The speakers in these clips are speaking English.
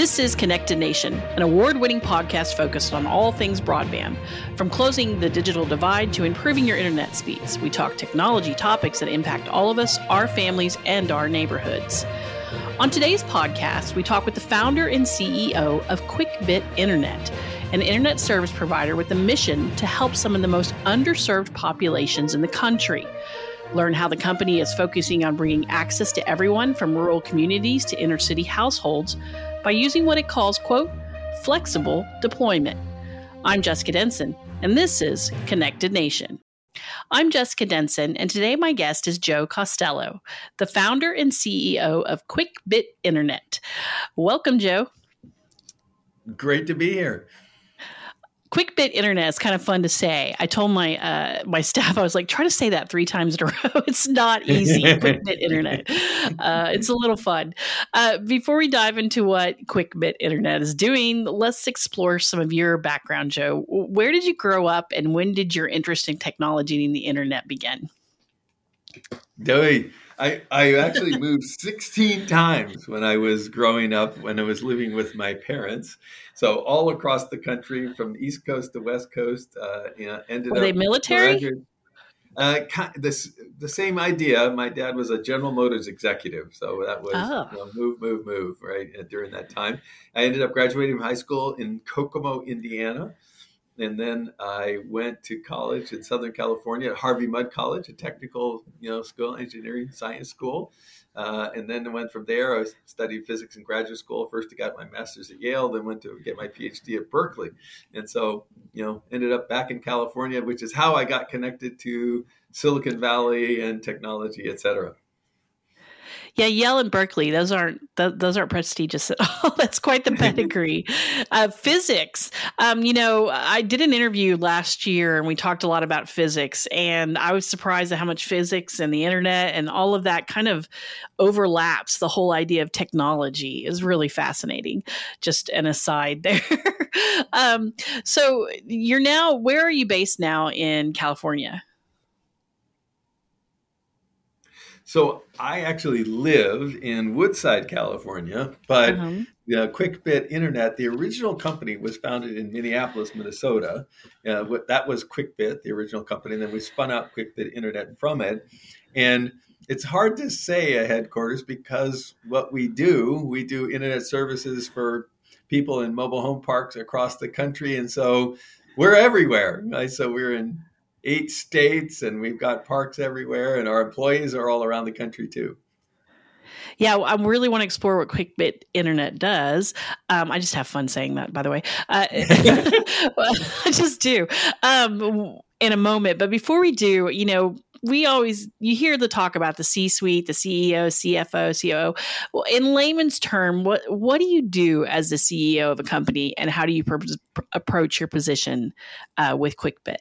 This is Connected Nation, an award-winning podcast focused on all things broadband. From closing the digital divide to improving your internet speeds, we talk technology topics that impact all of us, our families, and our neighborhoods. On today's podcast, we talk with the founder and CEO of QuickBit Internet, an internet service provider with a mission to help some of the most underserved populations in the country. Learn how the company is focusing on bringing access to everyone from rural communities to inner city households by using what it calls, quote, flexible deployment. I'm Jessica Denson, and this is Connected Nation. I'm Jessica Denson, and today my guest is Joe Costello, the founder and CEO of QuickBit Internet. Welcome, Joe. Great to be here. QuickBit Internet is kind of fun to say. I told my my staff, I was like, try to say that 3 times in a row. It's not easy. QuickBit Internet. It's a little fun. Before we dive into what QuickBit Internet is doing, let's explore some of your background, Joe. Where did you grow up, and when did your interest in technology and the internet begin? I actually moved 16 times when I was growing up, when I was living with my parents. So all across the country, from the East Coast to West Coast, ended Were they military? The same idea. My dad was a General Motors executive, so that was move right during that time. I ended up graduating from high school in Kokomo, Indiana. And then I went to college in Southern California at Harvey Mudd College, a technical, school, engineering science school. And then I went from there. I studied physics in graduate school. First, I got my master's at Yale, then went to get my PhD at Berkeley. And so, ended up back in California, which is how I got connected to Silicon Valley and technology, et cetera. Yeah, Yale and Berkeley, those aren't prestigious at all. That's quite the pedigree. Physics. I did an interview last year and we talked a lot about physics, and I was surprised at how much physics and the internet and all of that kind of overlaps. The whole idea of technology is really fascinating. Just an aside there. So where are you based now in California? So I actually live in Woodside, California, but the QuickBit Internet, the original company was founded in Minneapolis, Minnesota. That was QuickBit, the original company, and then we spun out QuickBit Internet from it. And it's hard to say a headquarters because what we do internet services for people in mobile home parks across the country. And so we're everywhere. Right? So we're in 8 states, and we've got parks everywhere, and our employees are all around the country too. Yeah, I really want to explore what QuickBit Internet does. I just have fun saying that, by the way. I just do in a moment. But before we do, you hear the talk about the C-suite, the CEO, CFO, COO. Well, in layman's term, what do you do as the CEO of a company, and how do you approach your position with QuickBit?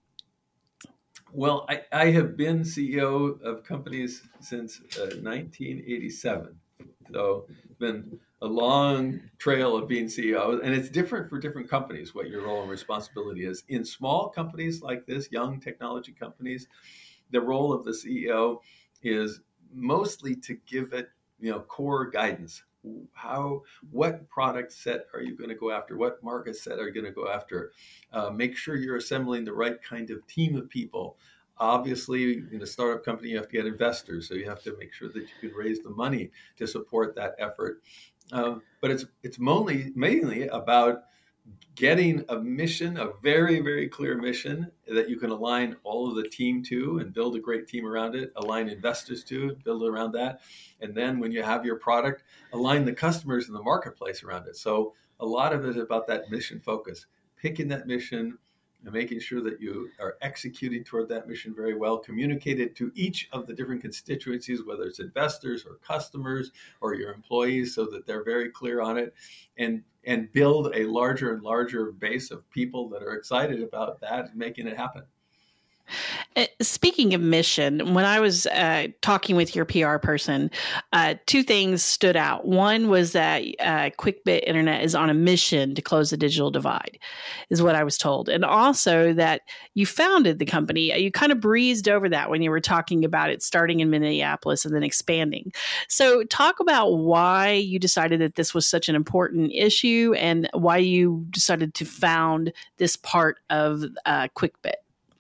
Well, I have been CEO of companies since 1987. So it's been a long trail of being CEO, and it's different for different companies, what your role and responsibility is. In small companies like this, young technology companies, the role of the CEO is mostly to give it, core guidance. What product set are you going to go after? What market set are you going to go after? Make sure you're assembling the right kind of team of people. Obviously, in a startup company, you have to get investors, so you have to make sure that you can raise the money to support that effort. But it's mainly about getting a mission, a very, very clear mission that you can align all of the team to and build a great team around it, align investors to, build around that. And then when you have your product, align the customers in the marketplace around it. So a lot of it is about that mission focus, picking that mission and making sure that you are executing toward that mission very well, communicated to each of the different constituencies, whether it's investors or customers or your employees, so that they're very clear on it, and build a larger and larger base of people that are excited about that and making it happen. Speaking of mission, when I was talking with your PR person, two things stood out. One was that QuickBit Internet is on a mission to close the digital divide, is what I was told. And also that you founded the company. You kind of breezed over that when you were talking about it starting in Minneapolis and then expanding. So talk about why you decided that this was such an important issue and why you decided to found this part of QuickBit.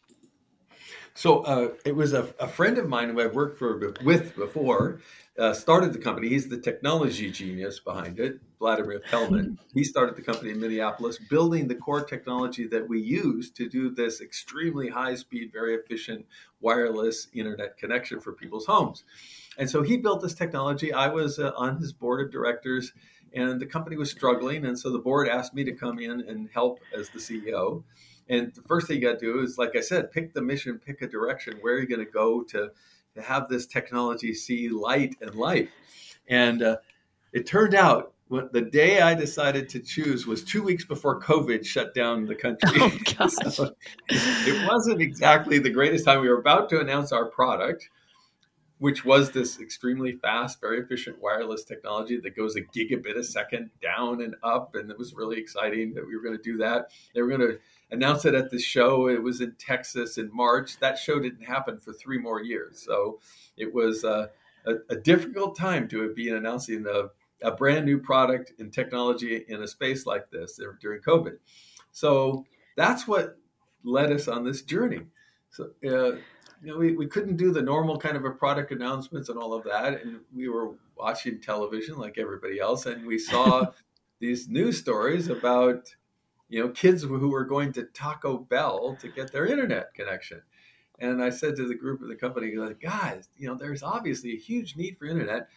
So it was a friend of mine who I've worked with before, started the company. He's the technology genius behind it, Vladimir Kelman. He started the company in Minneapolis, building the core technology that we use to do this extremely high-speed, very efficient wireless internet connection for people's homes. And so he built this technology. I was on his board of directors, and the company was struggling. And so the board asked me to come in and help as the CEO. And the first thing you got to do is, like I said, pick the mission, pick a direction. Where are you going to go to have this technology see light and life? And it turned out the day I decided to choose was 2 weeks before COVID shut down the country. Oh, gosh. So it wasn't exactly the greatest time. We were about to announce our product, which was this extremely fast, very efficient wireless technology that goes a gigabit a second down and up. And it was really exciting that we were going to do that. They were going to announce it at the show. It was in Texas in March. That show didn't happen for 3 more years. So it was a difficult time to be announcing a brand new product and technology in a space like this during COVID. So that's what led us on this journey. So, we couldn't do the normal kind of a product announcements and all of that. And we were watching television like everybody else. And we saw these news stories about, kids who were going to Taco Bell to get their internet connection. And I said to the group of the company, guys, there's obviously a huge need for internet.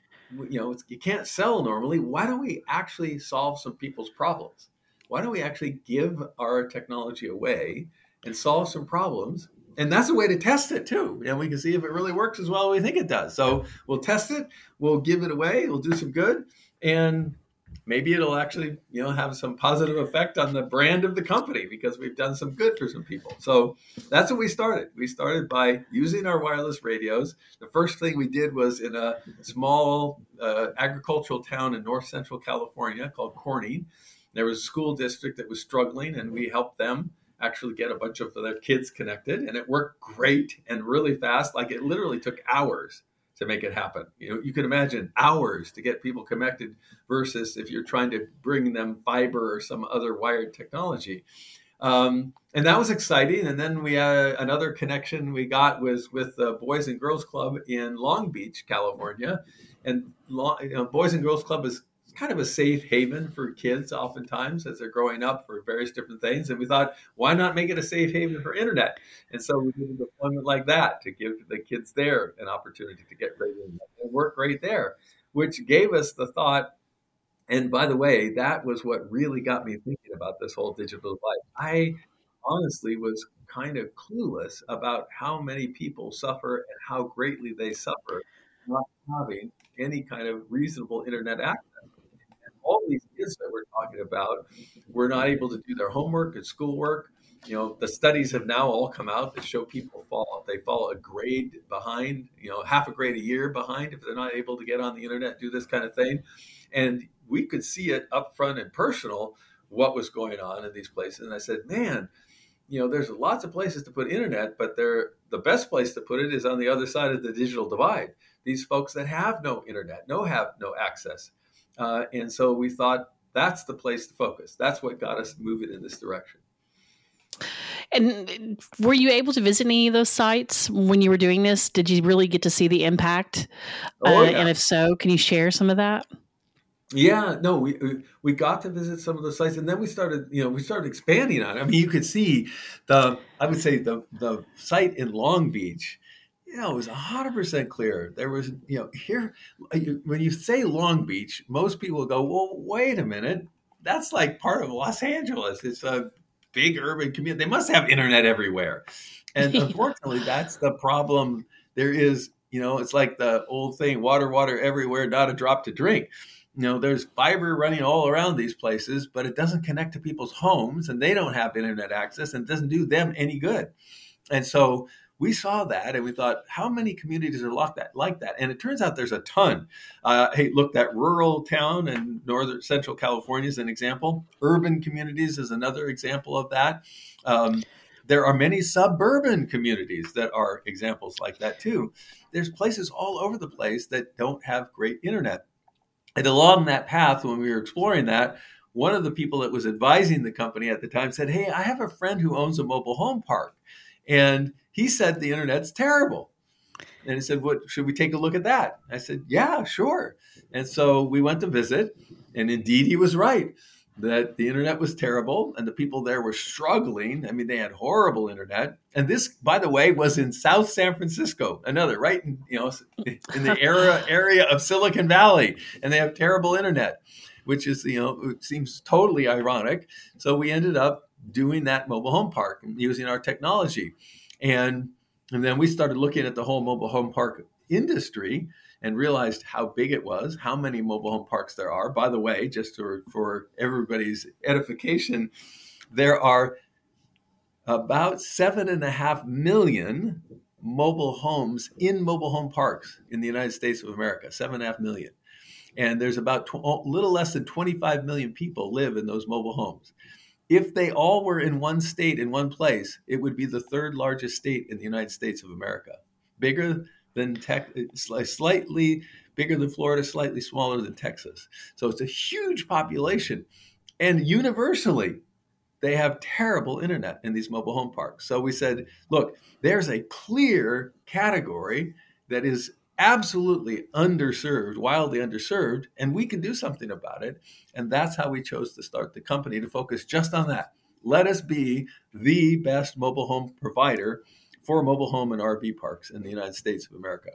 You can't sell normally. Why don't we actually solve some people's problems? Why don't we actually give our technology away and solve some problems? And that's a way to test it too. And we can see if it really works as well as we think it does. So we'll test it, we'll give it away, we'll do some good, and maybe it'll actually, have some positive effect on the brand of the company because we've done some good for some people. So that's what we started. We started by using our wireless radios. The first thing we did was in a small agricultural town in north central California called Corning. There was a school district that was struggling, and we helped them actually get a bunch of their kids connected, and it worked great and really fast. Like it literally took hours to make it happen. You can imagine hours to get people connected versus if you're trying to bring them fiber or some other wired technology. And that was exciting. And then we had another connection we got was with the Boys and Girls Club in Long Beach, California. And Boys and Girls Club is kind of a safe haven for kids oftentimes as they're growing up for various different things. And we thought, why not make it a safe haven for internet? And so we did a deployment like that to give the kids there an opportunity to get great internet and work right there, which gave us the thought. And by the way, that was what really got me thinking about this whole digital divide. I honestly was kind of clueless about how many people suffer and how greatly they suffer not having any kind of reasonable internet access. All these kids that we're talking about were not able to do their homework and schoolwork. The studies have now all come out that show people fall a grade behind, half a grade a year behind if they're not able to get on the internet, do this kind of thing. And we could see it up front and personal, what was going on in these places. And I said, man, there's lots of places to put internet, but the best place to put it is on the other side of the digital divide. These folks that have no internet, have no access. And so we thought that's the place to focus. That's what got us moving in this direction. And were you able to visit any of those sites when you were doing this? Did you really get to see the impact? Yeah. And if so, can you share some of that? Yeah, no, we got to visit some of the sites, and then we started expanding on it. I mean, you could see the site in Long Beach. It was 100% clear. There was, here, when you say Long Beach, most people go, well, wait a minute. That's like part of Los Angeles. It's a big urban community. They must have internet everywhere. And unfortunately, that's the problem. There is, it's like the old thing, water everywhere, not a drop to drink. There's fiber running all around these places, but it doesn't connect to people's homes, and they don't have internet access, and it doesn't do them any good. And so we saw that and we thought, how many communities are like that? And it turns out there's a ton. Hey, look, that rural town in northern central California is an example. Urban communities is another example of that. There are many suburban communities that are examples like that too. There's places all over the place that don't have great internet. And along that path, when we were exploring that, one of the people that was advising the company at the time said, hey, I have a friend who owns a mobile home park. And he said the internet's terrible. And he said, what, should we take a look at that? I said, yeah, sure. And so we went to visit. And indeed, he was right that the internet was terrible and the people there were struggling. I mean, they had horrible internet. And this, by the way, was in South San Francisco, another, right? In the area of Silicon Valley. And they have terrible internet, which is, it seems totally ironic. So we ended up doing that mobile home park and using our technology. And then we started looking at the whole mobile home park industry and realized how big it was, how many mobile home parks there are. By the way, just for everybody's edification, there are about 7.5 million mobile homes in mobile home parks in the United States of America, 7.5 million. And there's about a little less than 25 million people live in those mobile homes. If they all were in one state, in one place, it would be the third largest state in the United States of America. Bigger than slightly bigger than Florida, slightly smaller than Texas. So it's a huge population. And universally, they have terrible internet in these mobile home parks. So we said, look, there's a clear category that is absolutely underserved, wildly underserved, and we can do something about it. And that's how we chose to start the company, to focus just on that. Let us be the best mobile home provider for mobile home and RV parks in the United States of America.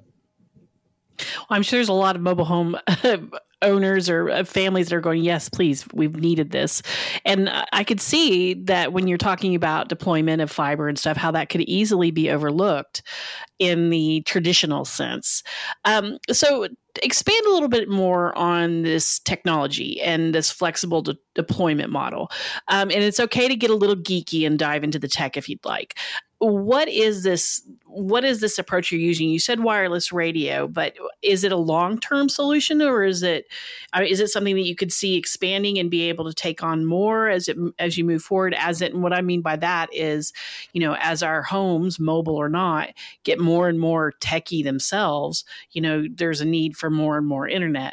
Well, I'm sure there's a lot of mobile home owners or families that are going, yes, please, we've needed this. And I could see that when you're talking about deployment of fiber and stuff, how that could easily be overlooked in the traditional sense. So expand a little bit more on this technology and this flexible deployment model. And it's okay to get a little geeky and dive into the tech if you'd like. What is this approach you're using? You said wireless radio, but is it a long-term solution, or is it something that you could see expanding and be able to take on more as you move forward? And what I mean by that is, as our homes, mobile or not, get more and more techie themselves, there's a need for more and more internet.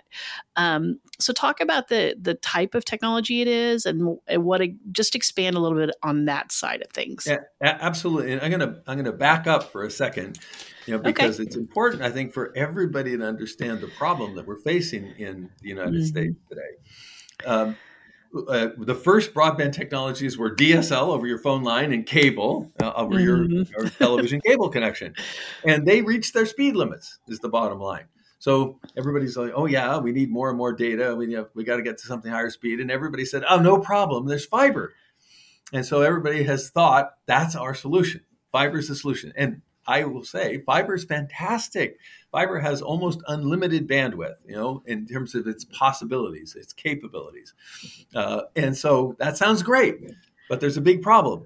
So talk about the type of technology it is and just expand a little bit on that side of things. Yeah, absolutely. And I'm gonna back up for a second, because It's important, I think, for everybody to understand the problem that we're facing in the United States today. The first broadband technologies were DSL over your phone line and cable over your television cable connection. And they reached their speed limits, is the bottom line. So everybody's like, oh yeah, we need more and more data. We got to get to something higher speed. And everybody said, oh, no problem, there's fiber. And so everybody has thought that's our solution. Fiber is the solution. And I will say fiber is fantastic. Fiber has almost unlimited bandwidth, in terms of its possibilities, its capabilities. And so that sounds great, but there's a big problem.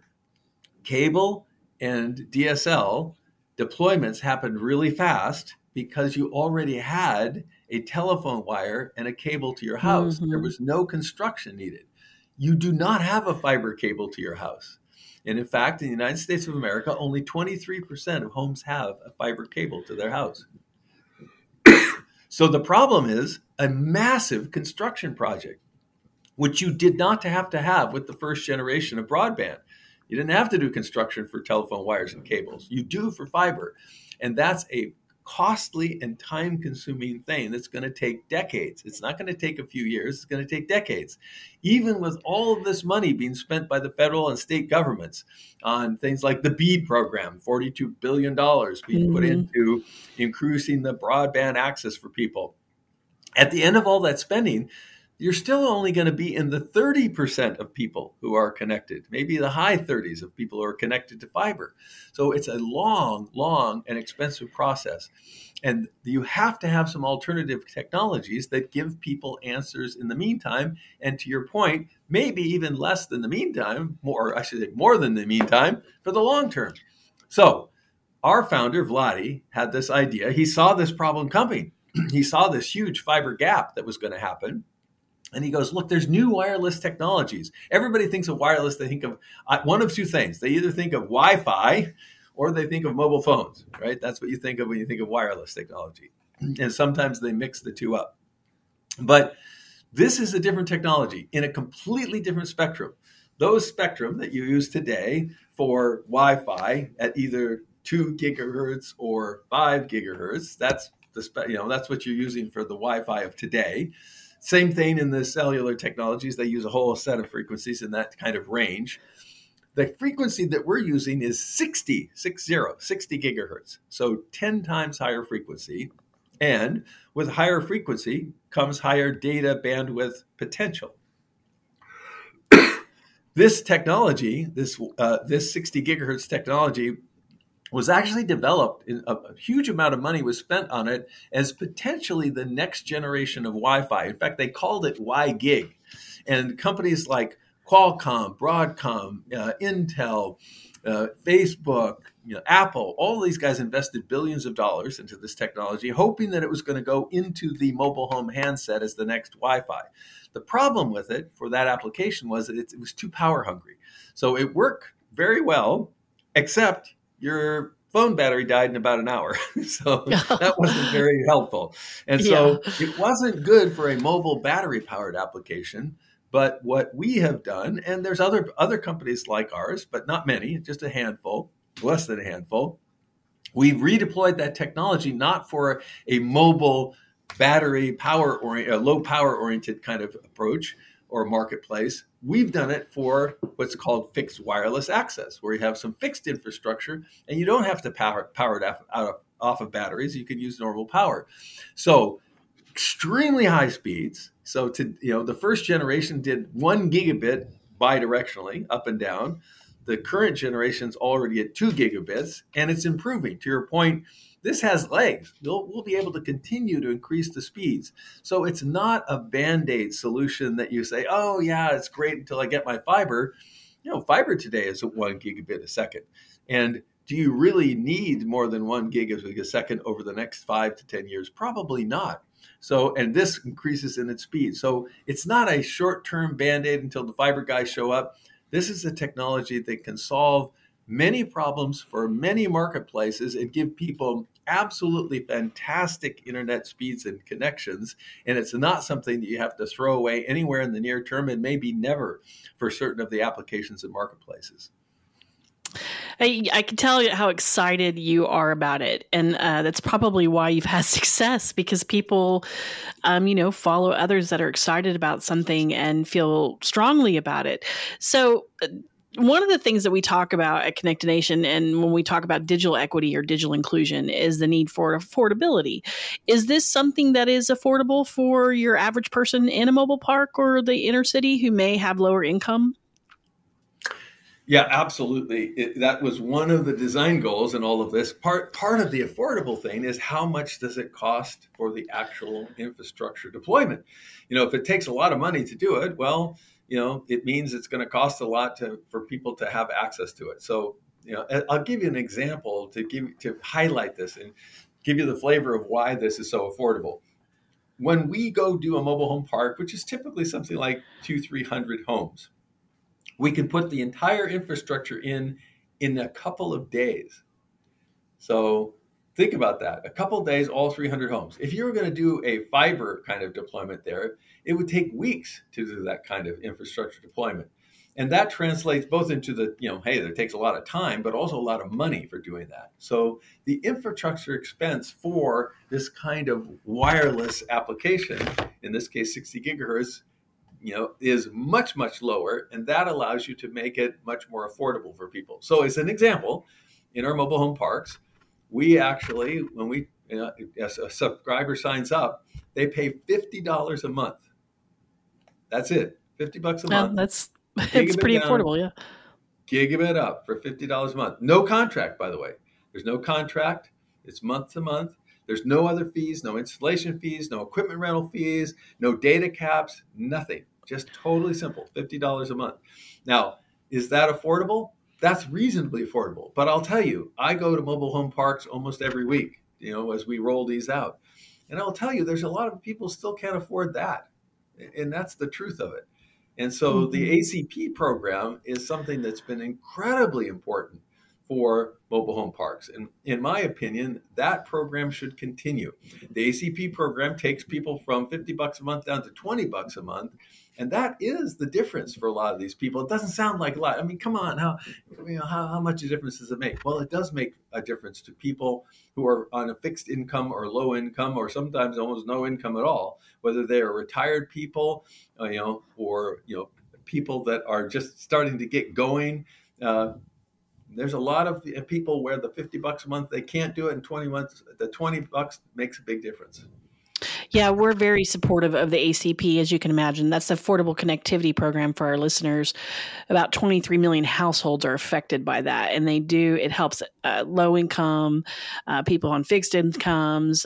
Cable and DSL deployments happened really fast because you already had a telephone wire and a cable to your house. There was no construction needed. You do not have a fiber cable to your house. And in fact, in the United States of America, only 23% of homes have a fiber cable to their house. So the problem is a massive construction project, which you did not have to have with the first generation of broadband. You didn't have to do construction for telephone wires and cables. You do for fiber. And that's a costly and time-consuming thing that's going to take decades. It's not going to take a few years. It's going to take decades. Even with all of this money being spent by the federal and state governments on things like the BEAD program, $42 billion being put into increasing the broadband access for people. At the end of all that spending, you're still only going to be in the 30% of people who are connected, maybe the high 30s of people who are connected to fiber. So it's a long, long and expensive process. And you have to have some alternative technologies that give people answers in the meantime. And to your point, maybe even less than the meantime, more than the meantime, for the long term. So our founder, Vladi, had this idea. He saw this problem coming. He saw this huge fiber gap that was going to happen. And he goes, look, there's new wireless technologies. Everybody thinks of wireless. They think of one of two things. They either think of Wi-Fi or they think of mobile phones, right? That's what you think of when you think of wireless technology. And sometimes they mix the two up. But this is a different technology in a completely different spectrum. Those spectrum that you use today for Wi-Fi at either 2 gigahertz or 5 gigahertz, that's what you're using for the Wi-Fi of today. Same thing in the cellular technologies. They use a whole set of frequencies in that kind of range. The frequency that we're using is 60 gigahertz. So 10 times higher frequency. And with higher frequency comes higher data bandwidth potential. This technology, this 60 gigahertz technology, was actually developed. A huge amount of money was spent on it as potentially the next generation of Wi-Fi. In fact, they called it WiGig. And companies like Qualcomm, Broadcom, Intel, Facebook, Apple, all these guys invested billions of dollars into this technology, hoping that it was going to go into the mobile home handset as the next Wi-Fi. The problem with it for that application was that it was too power hungry. So it worked very well, except your phone battery died in about an hour. So that wasn't very helpful. And so it wasn't good for a mobile battery powered application. But what we have done, and there's other companies like ours, but not many, just a handful, less than a handful, we've redeployed that technology not for a mobile battery low power oriented kind of approach or marketplace. We've done it for what's called fixed wireless access, where you have some fixed infrastructure and you don't have to power it off of batteries. You can use normal power. So extremely high speeds. So the first generation did 1 gigabit bidirectionally up and down. The current generation's already at 2 gigabits, and it's improving. To your point, this has legs. We'll be able to continue to increase the speeds. So it's not a Band-Aid solution that you say, oh yeah, it's great until I get my fiber. Fiber today is at 1 gigabit a second. And do you really need more than 1 gigabit a second over the next 5 to 10 years? Probably not. So, and this increases in its speed. So it's not a short-term Band-Aid until the fiber guys show up. This is a technology that can solve many problems for many marketplaces and give people absolutely fantastic internet speeds and connections. And it's not something that you have to throw away anywhere in the near term, and maybe never for certain of the applications and marketplaces. I can tell you how excited you are about it. And that's probably why you've had success, because people, follow others that are excited about something and feel strongly about it. So one of the things that we talk about at Connect Nation, and when we talk about digital equity or digital inclusion, is the need for affordability. Is this something that is affordable for your average person in a mobile park or the inner city who may have lower income? Yeah, absolutely. That was one of the design goals in all of this. Part of the affordable thing is how much does it cost for the actual infrastructure deployment? If it takes a lot of money to do it, well, it means it's going to cost a lot for people to have access to it. So, I'll give you an example to highlight this and give you the flavor of why this is so affordable. When we go do a mobile home park, which is typically something like 200-300 homes, we can put the entire infrastructure in a couple of days. So think about that. A couple of days, all 300 homes. If you were going to do a fiber kind of deployment there, it would take weeks to do that kind of infrastructure deployment. And that translates both into it takes a lot of time, but also a lot of money for doing that. So the infrastructure expense for this kind of wireless application, in this case 60 gigahertz, is much, much lower, and that allows you to make it much more affordable for people. So as an example, in our mobile home parks, we actually, when as a subscriber signs up, they pay $50 a month. That's it, $50 a month. It's pretty affordable, yeah. Gigabit up for $50 a month. No contract, by the way. There's no contract. It's month to month. There's no other fees, no installation fees, no equipment rental fees, no data caps, nothing. Just totally simple, $50 a month. Now, is that affordable? that's reasonably affordable. But I'll tell you, I go to mobile home parks almost every week, as we roll these out. And I'll tell you, there's a lot of people still can't afford that. And that's the truth of it. And so the ACP program is something that's been incredibly important for mobile home parks. And in my opinion, that program should continue. The ACP program takes people from $50 a month down to $20 a month. And that is the difference for a lot of these people. It doesn't sound like a lot. I mean, come on, how much of a difference does it make? Well, it does make a difference to people who are on a fixed income or low income, or sometimes almost no income at all, whether they are retired people, or people that are just starting to get going. There's a lot of people where the $50 a month, they can't do it in 20 months. The $20 makes a big difference. Yeah, we're very supportive of the ACP, as you can imagine. That's the Affordable Connectivity Program for our listeners. About 23 million households are affected by that. And it helps low income, people on fixed incomes,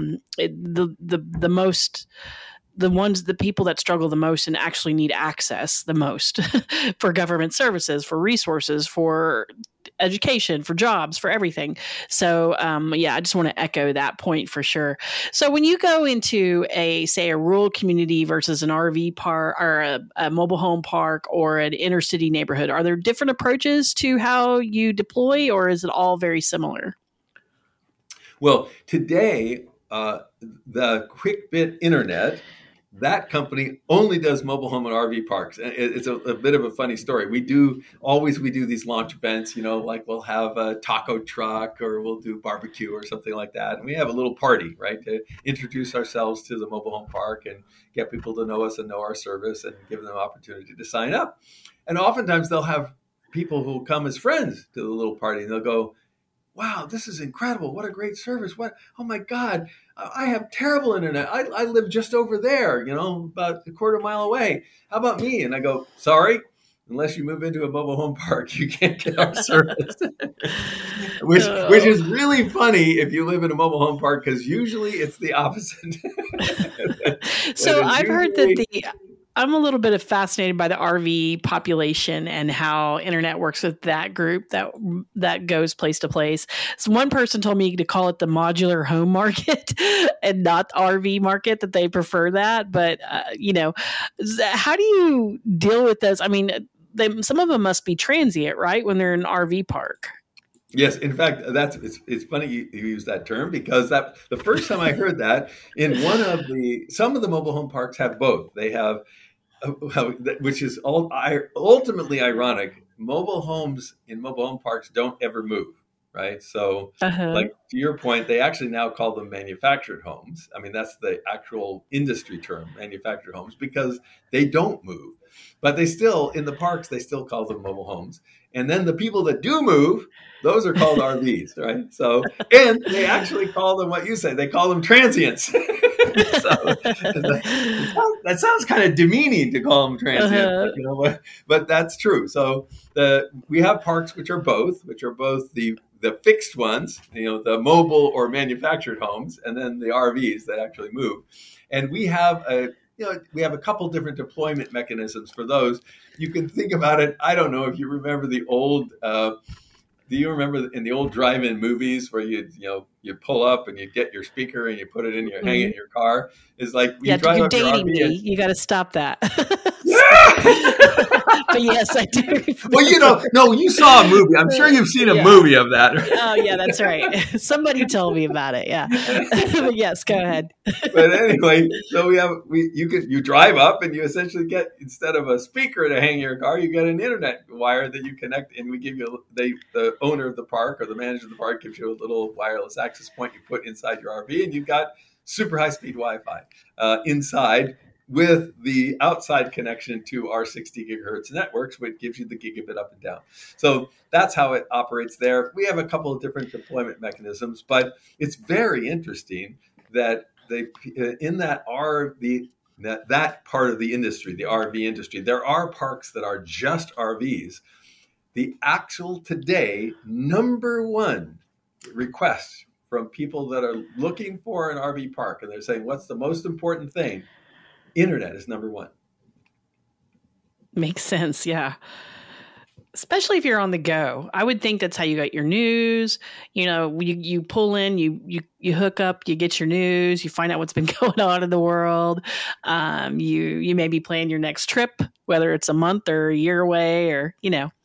the people that struggle the most and actually need access the most for government services, for resources, for education, for jobs, for everything. So, I just want to echo that point for sure. So when you go into a rural community versus an RV park or a mobile home park or an inner city neighborhood, are there different approaches to how you deploy, or is it all very similar? Well, today, the QuickBit Internet, that company only does mobile home and RV parks. It's a bit of a funny story. We do these launch events, like we'll have a taco truck or we'll do barbecue or something like that. And we have a little party, right, to introduce ourselves to the mobile home park and get people to know us and know our service and give them an opportunity to sign up. And oftentimes they'll have people who will come as friends to the little party and they'll go, wow, this is incredible. What a great service. Oh my God, I have terrible internet. I live just over there, about a quarter mile away. How about me? And I go, sorry, unless you move into a mobile home park, you can't get our service. which is really funny if you live in a mobile home park, because usually it's the opposite. So I've heard that I'm a little bit fascinated by the RV population and how internet works with that group that goes place to place. So one person told me to call it the modular home market and not the RV market, that they prefer that. But, how do you deal with those? I mean, some of them must be transient, right? When they're in an RV park. Yes, in fact, it's funny you use that term, because the first time I heard that, in some of the mobile home parks have both. They have, which is ultimately ironic. Mobile homes in mobile home parks don't ever move, right? So, like to your point, they actually now call them manufactured homes. I mean, that's the actual industry term, manufactured homes, because they don't move. But in the parks, they still call them mobile homes. And then the people that do move, those are called RVs, right? So, and they actually call them what you say, they call them transients. That sounds kind of demeaning to call them transient, but that's true. So we have parks which are both the fixed ones, the mobile or manufactured homes, and then the RVs that actually move. And we have a couple different deployment mechanisms for those. You can think about it. I don't know if you remember the old. Do you remember in the old drive-in movies where you pull up and you get your speaker and you put it in your hang it in your car? It's like you drive up your RV. You got to stop that. Yeah. But yes, I do. Well, no, you saw a movie. I'm sure you've seen a movie of that. Oh, yeah, that's right. Somebody told me about it. Yeah. Yes, go ahead. But anyway, so you drive up and you essentially get, instead of a speaker to hang in your car, you get an internet wire that you connect, and we give you the owner of the park or the manager of the park gives you a little wireless access point you put inside your RV, and you've got super high speed Wi-Fi inside, with the outside connection to our 60 gigahertz networks, which gives you the gigabit up and down. So that's how it operates there. We have a couple of different deployment mechanisms, but it's very interesting that that part of the industry, the RV industry, there are parks that are just RVs. The actual today number one request from people that are looking for an RV park, and they're saying, what's the most important thing? Internet is number one. Makes sense. Yeah. Especially if you're on the go. I would think that's how you get your news. You pull in, you hook up, you get your news, you find out what's been going on in the world. You maybe plan your next trip, whether it's a month or a year away, or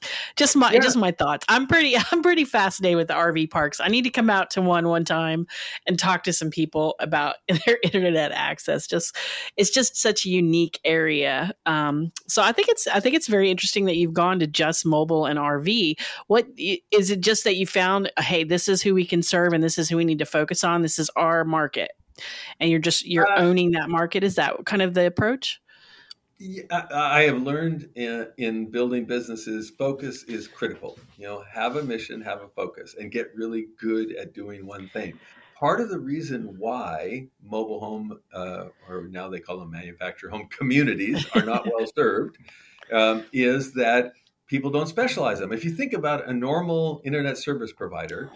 just my thoughts. I'm pretty fascinated with the RV parks. I need to come out to one time and talk to some people about their internet access. It's just such a unique area. So I think it's very interesting that you've gone to just mobile and RV. What is it? Just that you found, hey, this is who we can serve, and this is who we need to focus on. This is our market, and you're owning that market. Is that kind of the approach? Yeah, I have learned in building businesses, focus is critical. Have a mission, have a focus, and get really good at doing one thing. Part of the reason why mobile home, or now they call them manufactured home communities, are not well served is that people don't specialize them. If you think about a normal internet service provider,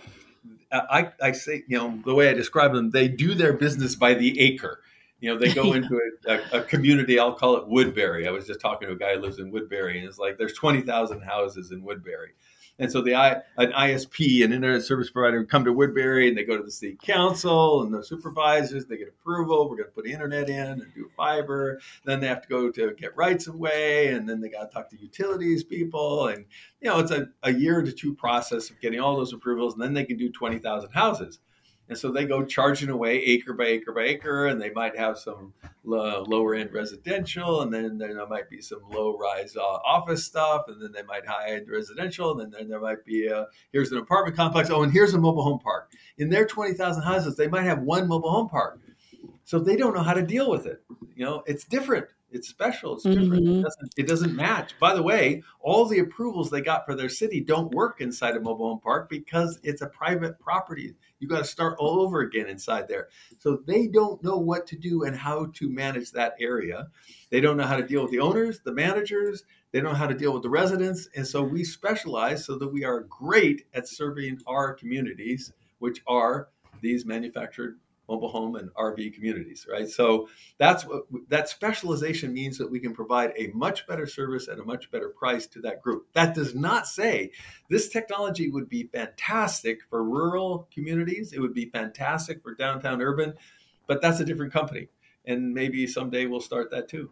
I say, the way I describe them, they do their business by the acre. They go into a community, I'll call it Woodbury. I was just talking to a guy who lives in Woodbury, and it's like there's 20,000 houses in Woodbury. And so an ISP, an internet service provider, would come to Woodbury, and they go to the city council and the supervisors. They get approval. We're going to put internet in and do fiber. Then they have to go to get rights of way, and then they got to talk to utilities people. And it's a year to two process of getting all those approvals, and then they can do 20,000 houses. And so they go charging away acre by acre by acre, and they might have some lower end residential, and then there might be some low rise office stuff, and then they might high end residential, and then there might be here's an apartment complex. Oh, and here's a mobile home park. In their 20,000 houses, they might have one mobile home park. So they don't know how to deal with it. It's different. It's special. It's different. Mm-hmm. It doesn't match. By the way, all the approvals they got for their city don't work inside a mobile home park because it's a private property. You got to start all over again inside there. So they don't know what to do and how to manage that area. They don't know how to deal with the owners, the managers. They don't know how to deal with the residents. And so we specialize so that we are great at serving our communities, which are these manufactured mobile home and RV communities, right? So that specialization means that we can provide a much better service at a much better price to that group. That does not say this technology would be fantastic for rural communities. It would be fantastic for downtown urban, but that's a different company. And maybe someday we'll start that too.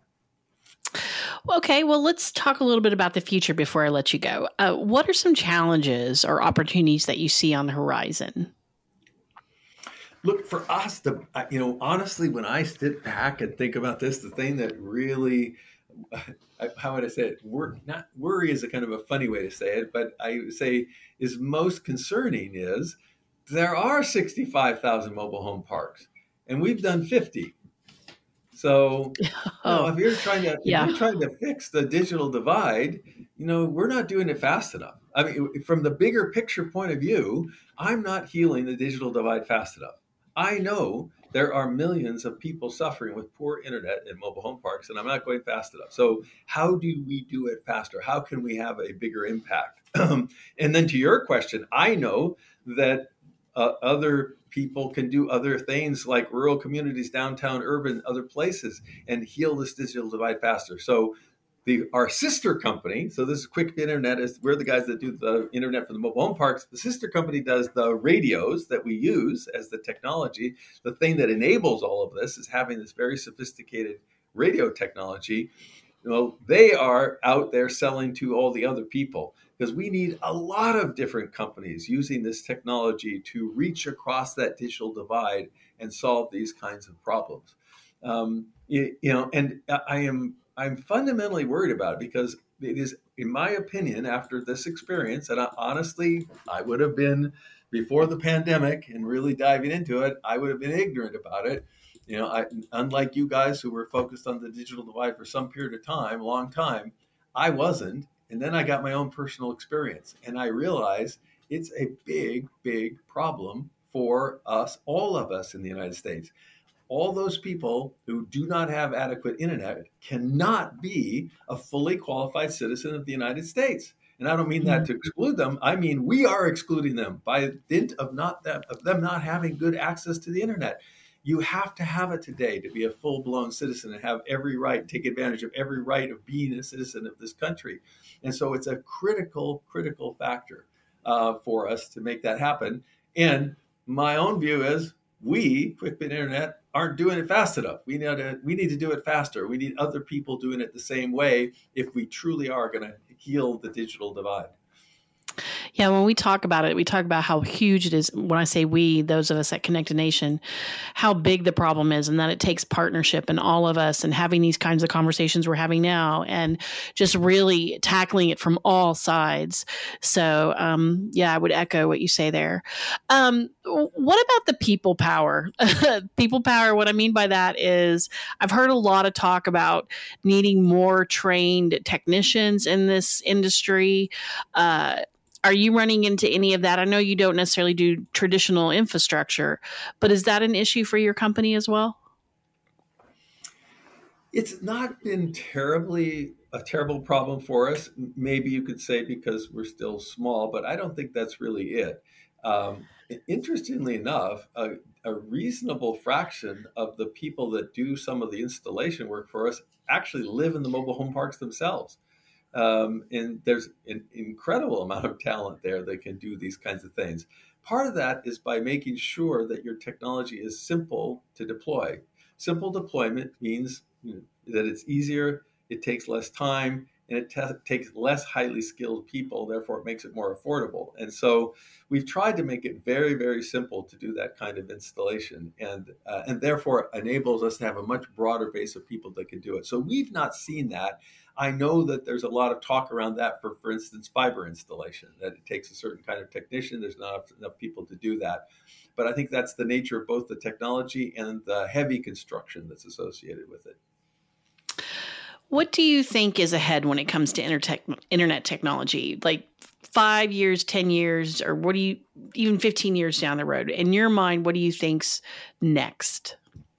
Okay, well, let's talk a little bit about the future before I let you go. What are some challenges or opportunities that you see on the horizon? Look, for us, honestly, when I sit back and think about this, the thing that really, how would I say it? Worry is a kind of a funny way to say it, but I would say is most concerning is there are 65,000 mobile home parks, and we've done 50. So, if you're trying to fix the digital divide, we're not doing it fast enough. I mean, from the bigger picture point of view, I'm not healing the digital divide fast enough. I know there are millions of people suffering with poor internet in mobile home parks, and I'm not going fast enough. So how do we do it faster? How can we have a bigger impact? And then to your question, I know that other people can do other things like rural communities, downtown, urban, other places, and heal this digital divide faster. So our sister company, so this is Quick Internet, we're the guys that do the internet for the mobile home parks. The sister company does the radios that we use as the technology. The thing that enables all of this is having this very sophisticated radio technology. They are out there selling to all the other people because we need a lot of different companies using this technology to reach across that digital divide and solve these kinds of problems. And I'm fundamentally worried about it because it is, in my opinion, after this experience, and honestly, I would have been, before the pandemic and really diving into it, I would have been ignorant about it. Unlike you guys who were focused on the digital divide for some period of time, a long time, I wasn't. And then I got my own personal experience, and I realized it's a big, big problem for us, all of us in the United States. All those people who do not have adequate internet cannot be a fully qualified citizen of the United States. And I don't mean that to exclude them. I mean, we are excluding them by dint of them not having good access to the internet. You have to have it today to be a full-blown citizen and have every right, take advantage of every right of being a citizen of this country. And so it's a critical factor for us to make that happen. And my own view is we, QuickBit Internet, aren't doing it fast enough. We need to do it faster. We need other people doing it the same way if we truly are going to heal the digital divide. Yeah, when we talk about it, we talk about how huge it is. When I say we, those of us at Connect a Nation, how big the problem is, and that it takes partnership and all of us and having these kinds of conversations we're having now and just really tackling it from all sides. So, I would echo what you say there. What about the people power? People power, what I mean by that is I've heard a lot of talk about needing more trained technicians in this industry. Are you running into any of that? I know you don't necessarily do traditional infrastructure, but is that an issue for your company as well? It's not been a terrible problem for us. Maybe you could say because we're still small, but I don't think that's really it. Interestingly enough, a reasonable fraction of the people that do some of the installation work for us actually live in the mobile home parks themselves. And there's an incredible amount of talent there that can do these kinds of things. Part of that is by making sure that your technology is simple to deploy. Simple deployment means that it's easier, it takes less time, and it takes less highly skilled people. Therefore, it makes it more affordable. And so we've tried to make it very, very simple to do that kind of installation, and therefore enables us to have a much broader base of people that can do it. So we've not seen that. I know that there's a lot of talk around that for instance, fiber installation, that it takes a certain kind of technician. There's not enough people to do that. But I think that's the nature of both the technology and the heavy construction that's associated with it. What do you think is ahead when it comes to internet technology? Like 5 years, 10 years, or even 15 years down the road? In your mind, what do you think's next?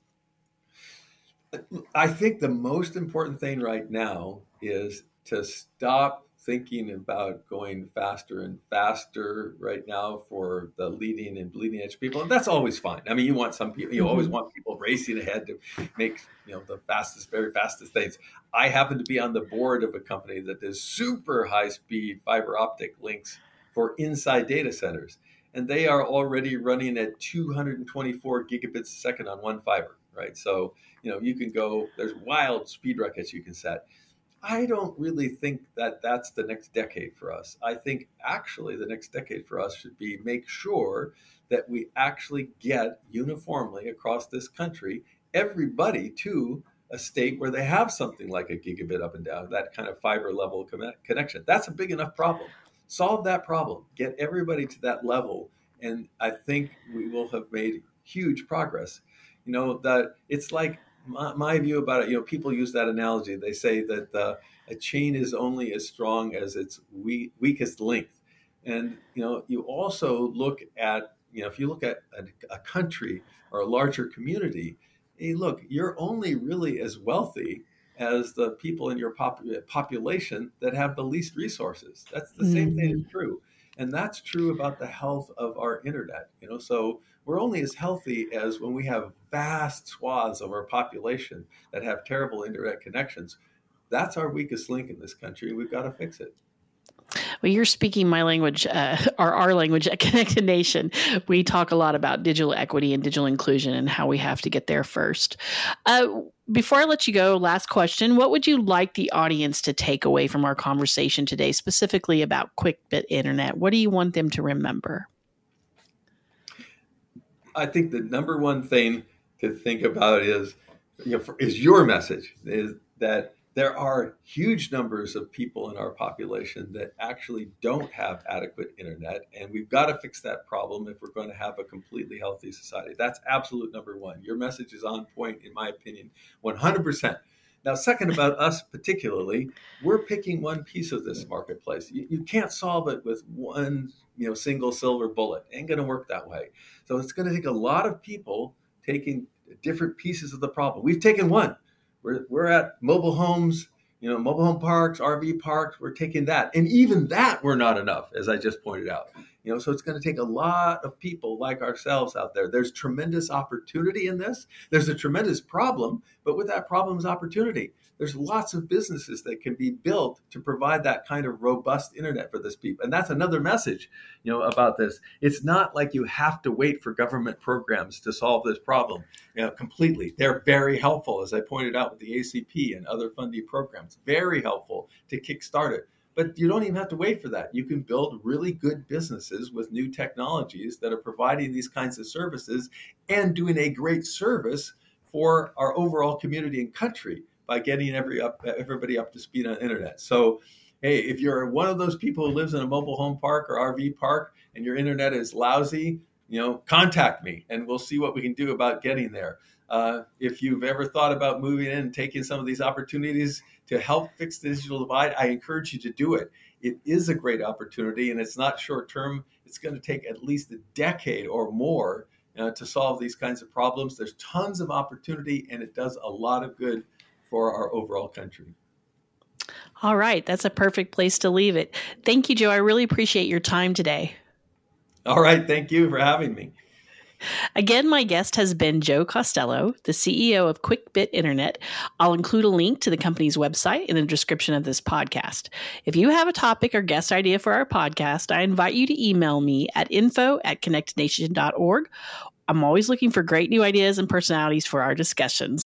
I think the most important thing right now is to stop thinking about going faster and faster right now for the leading and bleeding edge people. And that's always fine. I mean, you want some people, you always want people racing ahead to make, the fastest, very fastest things. I happen to be on the board of a company that does super high speed fiber optic links for inside data centers. And they are already running at 224 gigabits a second on one fiber, right? So, you can go, there's wild speed records you can set. I don't really think that that's the next decade for us. I think actually the next decade for us should be make sure that we actually get uniformly across this country, everybody to a state where they have something like a gigabit up and down, that kind of fiber level connection. That's a big enough problem. Solve that problem, get everybody to that level. And I think we will have made huge progress. That it's like, my view about it, people use that analogy. They say that a chain is only as strong as its weakest length. And, you also look at, if you look at a country or a larger community, hey, look, you're only really as wealthy as the people in your population that have the least resources. That's the same thing is true. And that's true about the health of our internet. So we're only as healthy as when we have vast swaths of our population that have terrible internet connections. That's our weakest link in this country. We've got to fix it. Well, you're speaking my language, or our language at Connect a Nation. We talk a lot about digital equity and digital inclusion and how we have to get there first. Before I let you go, last question. What would you like the audience to take away from our conversation today, specifically about QuickBit Internet? What do you want them to remember? I think the number one thing to think about is your message, is that there are huge numbers of people in our population that actually don't have adequate internet, and we've got to fix that problem if we're going to have a completely healthy society. That's absolute number one. Your message is on point, in my opinion, 100%. Now, second, about us particularly, we're picking one piece of this marketplace. You can't solve it with one single silver bullet. It ain't going to work that way. So it's going to take a lot of people taking different pieces of the problem. We've taken one. We're at mobile homes, mobile home parks, RV parks. We're taking that. And even that, we're not enough, as I just pointed out. So it's going to take a lot of people like ourselves out there. There's tremendous opportunity in this. There's a tremendous problem, but with that problem is opportunity. There's lots of businesses that can be built to provide that kind of robust internet for this people. And that's another message, about this. It's not like you have to wait for government programs to solve this problem, completely. They're very helpful, as I pointed out with the ACP and other funding programs, very helpful to kickstart it. But you don't even have to wait for that. You can build really good businesses with new technologies that are providing these kinds of services and doing a great service for our overall community and country by getting everybody up to speed on internet. So, hey, if you're one of those people who lives in a mobile home park or RV park and your internet is lousy, contact me and we'll see what we can do about getting there. If you've ever thought about moving in and taking some of these opportunities to help fix the digital divide, I encourage you to do it. It is a great opportunity, and it's not short term. It's going to take at least a decade or more to solve these kinds of problems. There's tons of opportunity, and it does a lot of good for our overall country. All right. That's a perfect place to leave it. Thank you, Joe. I really appreciate your time today. All right. Thank you for having me. Again, my guest has been Joe Costello, the CEO of QuickBit Internet. I'll include a link to the company's website in the description of this podcast. If you have a topic or guest idea for our podcast, I invite you to email me at info@connectednation.org. I'm always looking for great new ideas and personalities for our discussions.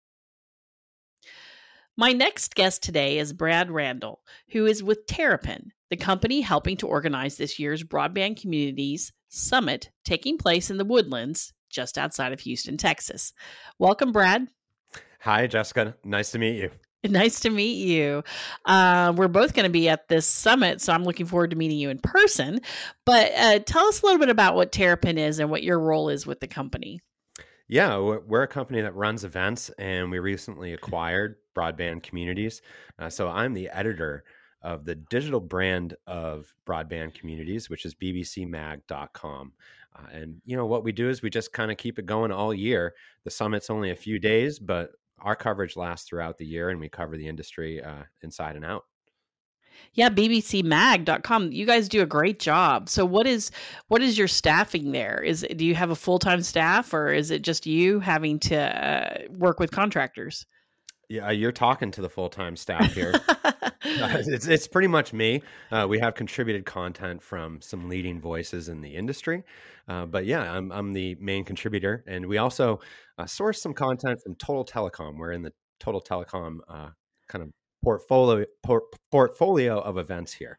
My next guest today is Brad Randall, who is with Terrapin, the company helping to organize this year's Broadband Communities Summit taking place in the Woodlands just outside of Houston, Texas. Welcome, Brad. Hi, Jessica. Nice to meet you. Nice to meet you. We're both going to be at this summit, so I'm looking forward to meeting you in person. But tell us a little bit about what Terrapin is and what your role is with the company. Yeah, we're a company that runs events, and we recently acquired Broadband Communities. So I'm the editor of the digital brand of Broadband Communities, which is bbcmag.com. And, what we do is we just kind of keep it going all year. The summit's only a few days, but our coverage lasts throughout the year, and we cover the industry inside and out. Yeah, bbcmag.com. You guys do a great job. So what is your staffing there? Do you have a full-time staff, or is it just you having to work with contractors? Yeah, you're talking to the full-time staff here. It's pretty much me. We have contributed content from some leading voices in the industry. But yeah, I'm the main contributor. And we also source some content from Total Telecom. We're in the Total Telecom kind of portfolio of events here.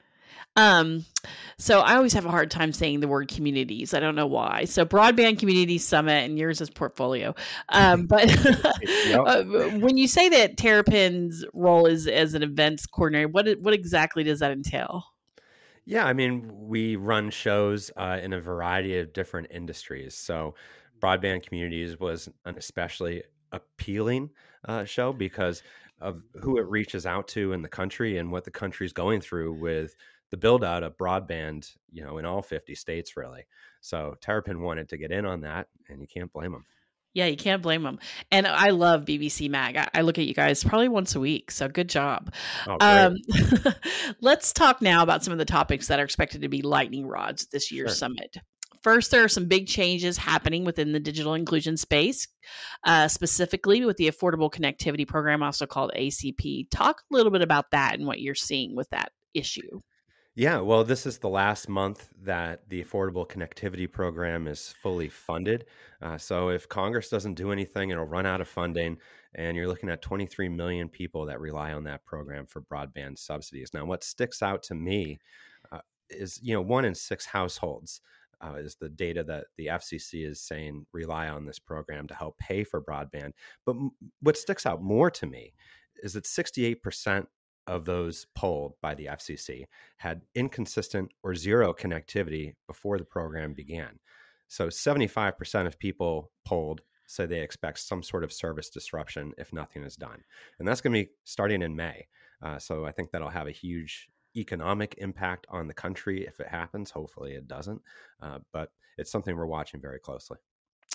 So I always have a hard time saying the word communities. I don't know why. So Broadband Community Summit, and yours is portfolio. But when you say that Terrapin's role is as an events coordinator, what exactly does that entail? Yeah, I mean, we run shows in a variety of different industries. So Broadband Communities was an especially appealing show because of who it reaches out to in the country and what the country's going through with the build out of broadband, in all 50 states, really. So Terrapin wanted to get in on that, and you can't blame them. Yeah, you can't blame them. And I love BBC Mag. I look at you guys probably once a week. So good job. Oh, let's talk now about some of the topics that are expected to be lightning rods at this year's summit. First, there are some big changes happening within the digital inclusion space, specifically with the Affordable Connectivity Program, also called ACP. Talk a little bit about that and what you're seeing with that issue. Yeah, well, this is the last month that the Affordable Connectivity Program is fully funded. So if Congress doesn't do anything, it'll run out of funding. And you're looking at 23 million people that rely on that program for broadband subsidies. Now, what sticks out to me is, 1 in 6 households is the data that the FCC is saying rely on this program to help pay for broadband. But what sticks out more to me is that 68% of those polled by the FCC had inconsistent or zero connectivity before the program began. So 75% of people polled say they expect some sort of service disruption if nothing is done. And that's going to be starting in May. So I think that'll have a huge economic impact on the country if it happens. Hopefully it doesn't. But it's something we're watching very closely.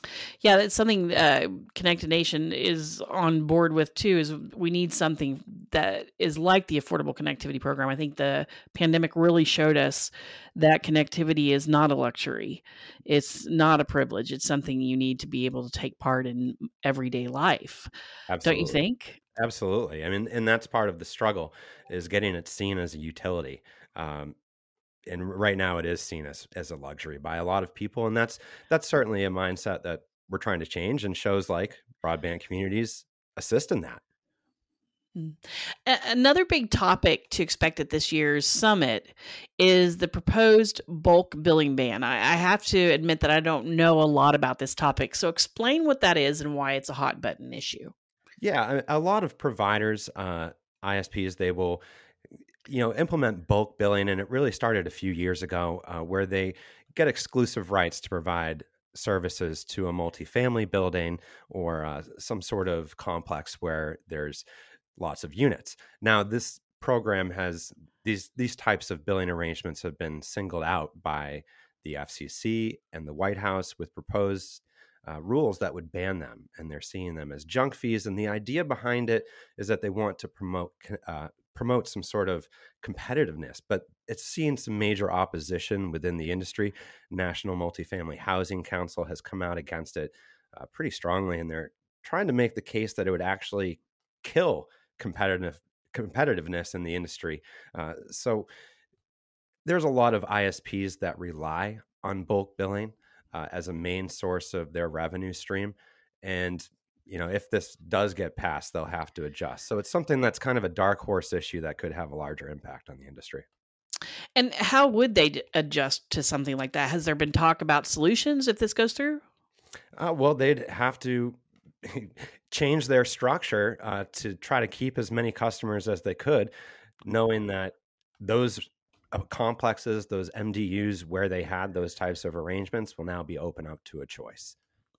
Yeah, that's something Connected Nation is on board with too, is we need something that is like the Affordable Connectivity Program. I think the pandemic really showed us that connectivity is not a luxury. It's not a privilege. It's something you need to be able to take part in everyday life. Don't you Absolutely. think? Absolutely. I mean, and that's part of the struggle, is getting it seen as a utility. Um, and right now it is seen as a luxury by a lot of people. And that's certainly a mindset that we're trying to change, and shows like Broadband Communities assist in that. Mm. Another big topic to expect at this year's summit is the proposed bulk billing ban. I have to admit that I don't know a lot about this topic. So explain what that is and why it's a hot button issue. Yeah, a lot of providers, ISPs, they will, implement bulk billing, and it really started a few years ago, where they get exclusive rights to provide services to a multifamily building, or some sort of complex where there's lots of units. Now, this program has these types of billing arrangements have been singled out by the FCC and the White House with proposed rules that would ban them, and they're seeing them as junk fees. And the idea behind it is that they want to promote some sort of competitiveness, but it's seen some major opposition within the industry. National Multifamily Housing Council has come out against it pretty strongly, and they're trying to make the case that it would actually kill competitiveness in the industry. So there's a lot of ISPs that rely on bulk billing as a main source of their revenue stream. And, if this does get passed, they'll have to adjust. So it's something that's kind of a dark horse issue that could have a larger impact on the industry. And how would they adjust to something like that? Has there been talk about solutions if this goes through? Well, they'd have to change their structure to try to keep as many customers as they could, knowing that those complexes, those MDUs where they had those types of arrangements, will now be open up to a choice.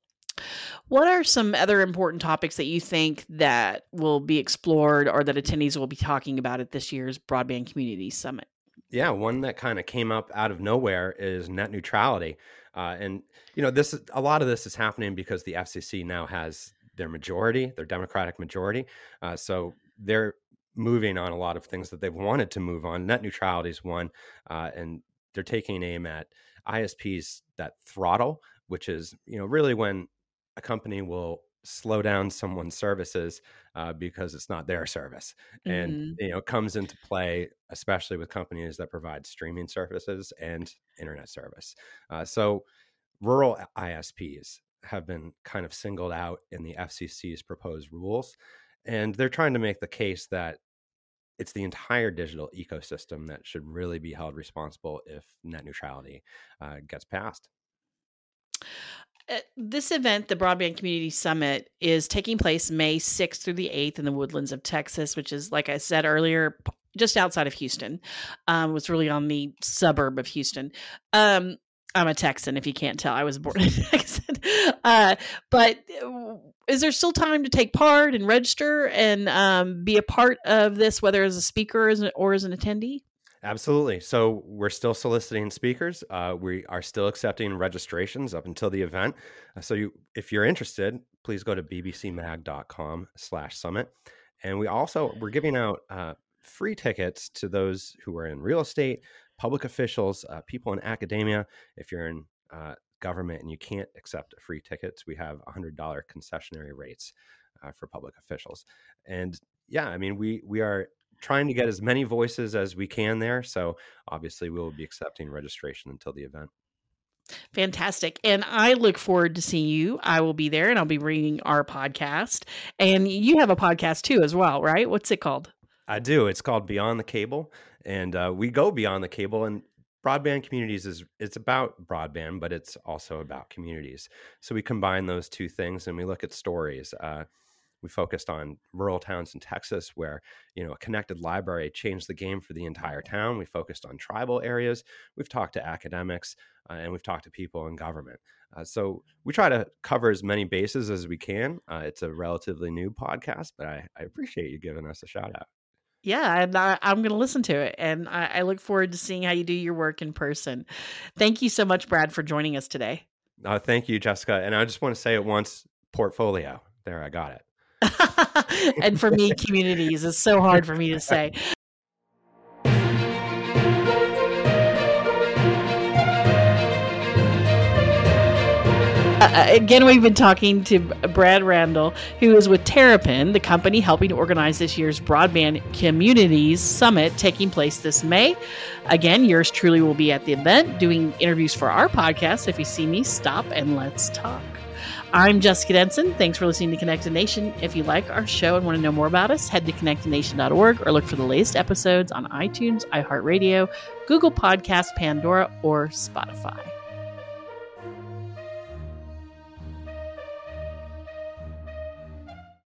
What are some other important topics that you think that will be explored or that attendees will be talking about at this year's Broadband Community Summit? Yeah, one that kind of came up out of nowhere is net neutrality. And a lot of this is happening because the FCC now has their Democratic majority. So they're moving on a lot of things that they've wanted to move on. Net neutrality is one, and they're taking aim at ISPs that throttle, which is really when a company will slow down someone's services because it's not their service. And comes into play especially with companies that provide streaming services and internet service. So rural ISPs have been kind of singled out in the FCC's proposed rules, and they're trying to make the case that it's the entire digital ecosystem that should really be held responsible if net neutrality gets passed. This event, the Broadband Community Summit, is taking place May 6th through the 8th in the Woodlands of Texas, which is, like I said earlier, just outside of Houston. It's really on the suburb of Houston. I'm a Texan, if you can't tell. I was born in Texas. But is there still time to take part and register and be a part of this, whether as a speaker or as an attendee? Absolutely. So we're still soliciting speakers. We are still accepting registrations up until the event. If you're interested, please go to bbcmag.com/summit. And we're giving out free tickets to those who are in real estate, public officials, people in academia. If you're in government and you can't accept free tickets, we have $100 concessionary rates for public officials. And yeah, I mean, we are trying to get as many voices as we can there. So obviously we will be accepting registration until the event. Fantastic. And I look forward to seeing you. I will be there and I'll be bringing our podcast. And you have a podcast too as well, right? What's it called? I do. It's called Beyond the Cable. And we go beyond the cable. And Broadband Communities it's about broadband, but it's also about communities. So we combine those two things and we look at stories. We focused on rural towns in Texas where, a connected library changed the game for the entire town. We focused on tribal areas. We've talked to academics and we've talked to people in government. So we try to cover as many bases as we can. It's a relatively new podcast, but I appreciate you giving us a shout out. Yeah, and I'm going to listen to it. And I look forward to seeing how you do your work in person. Thank you so much, Brad, for joining us today. Thank you, Jessica. And I just want to say it once, portfolio. There, I got it. And for me, communities is so hard for me to say. Again, we've been talking to Brad Randall, who is with Terrapin, the company helping to organize this year's Broadband Communities Summit taking place this May. Again, yours truly will be at the event doing interviews for our podcast. If you see me, stop and let's talk. I'm Jessica Denson. Thanks for listening to Connected Nation. If you like our show and want to know more about us, head to connectednation.org or look for the latest episodes on iTunes, iHeartRadio, Google Podcasts, Pandora, or Spotify.